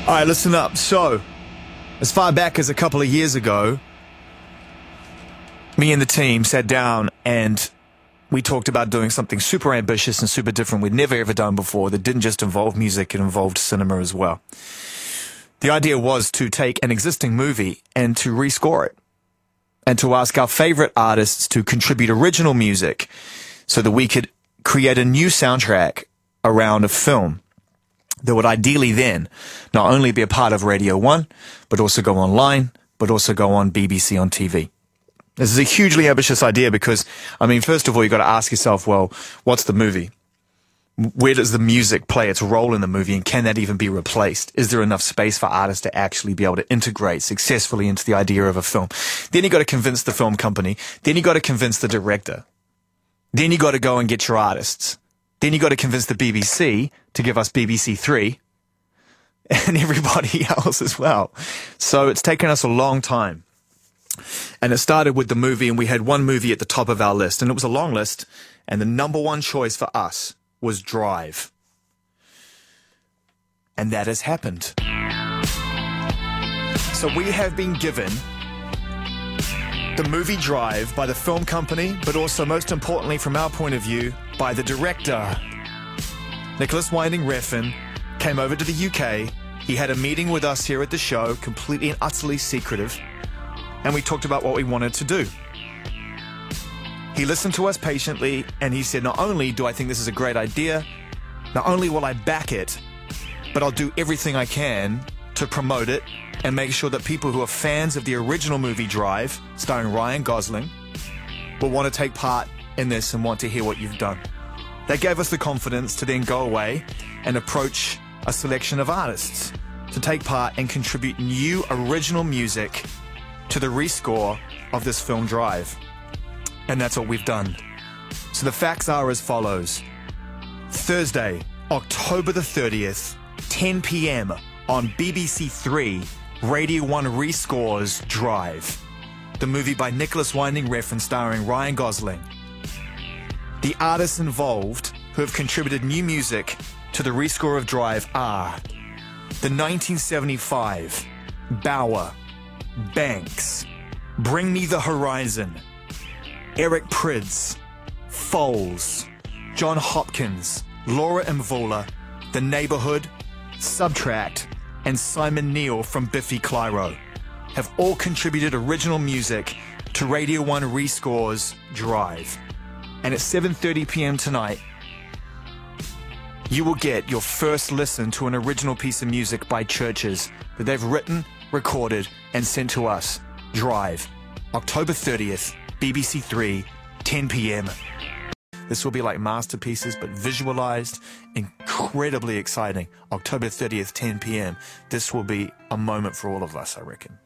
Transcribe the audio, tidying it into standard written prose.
All right, listen up. So, as far back as a couple of years ago, me and the team sat down and we talked about doing something super ambitious and super different we'd never ever done before that didn't just involve music, it involved cinema as well. The idea was to take an existing movie and to rescore it and to ask our favorite artists to contribute original music so that we could create a new soundtrack around a film that would ideally then not only be a part of Radio 1, but also go online, but also go on BBC on TV. This is a hugely ambitious idea because, I mean, first of all, you've got to ask yourself, well, what's the movie? Where does the music play its role in the movie, and can that even be replaced? Is there enough space for artists to actually be able to integrate successfully into the idea of a film? Then you got to convince the film company. Then you got to convince the director. Then you got to go and get your artists. Then you got to convince the BBC to give us BBC Three and everybody else as well. So it's taken us a long time. And it started with the movie, and we had one movie at the top of our list, and it was a long list, and the number one choice for us was Drive. And that has happened. So we have been given the movie Drive by the film company, but also, most importantly, from our point of view, by the director. Nicholas Winding Refn came over to the UK. He had a meeting with us here at the show, completely and utterly secretive, and we talked about what we wanted to do. He listened to us patiently, and he said, not only do I think this is a great idea, not only will I back it, but I'll do everything I can to promote it and make sure that people who are fans of the original movie Drive, starring Ryan Gosling, will want to take part in this and want to hear what you've done. That gave us the confidence to then go away and approach a selection of artists to take part and contribute new original music to the rescore of this film Drive. And that's what we've done. So the facts are as follows. Thursday, October the 30th, 10 p.m. on BBC Three, Radio 1 rescores Drive, the movie by Nicholas Winding Refn starring Ryan Gosling. The artists involved who have contributed new music to the rescore of Drive are the 1975, Bauer, Banks, Bring Me the Horizon, Eric Prydz, Foles, John Hopkins, Laura Mvula, The Neighborhood, Subtract, and Simon Neil from Biffy Clyro have all contributed original music to Radio 1 rescores Drive. And at 7:30 p.m. tonight, you will get your first listen to an original piece of music by Chvrches that they've written, recorded, and sent to us. Drive, October 30th, BBC Three, 10 p.m. This will be like masterpieces, but visualized, incredibly exciting. October 30th, 10 p.m. This will be a moment for all of us, I reckon.